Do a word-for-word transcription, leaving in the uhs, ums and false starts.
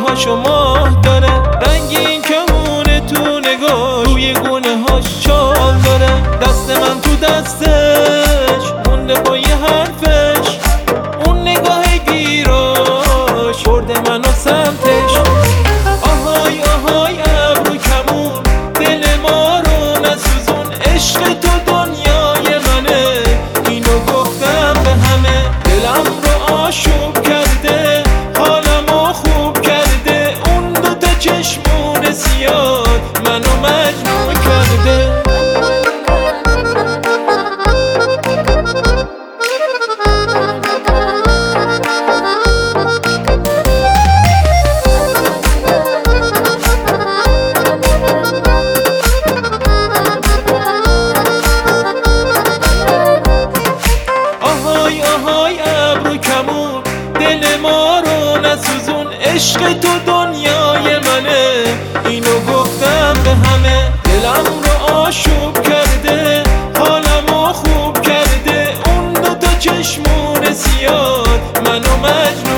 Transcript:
لباشو ماه داره، رنگین کمونه تو نگاش، روی گونه هاش چال داره. دست من تو دستش مونده با یه حرفش، اون نگاه گیراش برده منو سمتش. آهای آهای ابرو کمون دل ما رو نسوزون، عشق تو دنیای منه، اینو گفتم به همه. دلم رو آشوب کرده، حالمو خوب کرده، اون دوتا چشمون سیاد منو مجنون کرده. آهای آهای ابرو کمون دل ما رو نسوزون، عشق تو دنیای منه، اینو گفتم به همه. دلم رو آشوب کرده، حالمو خوب کرده، اون دوتا چشمون سیاد منو مجنون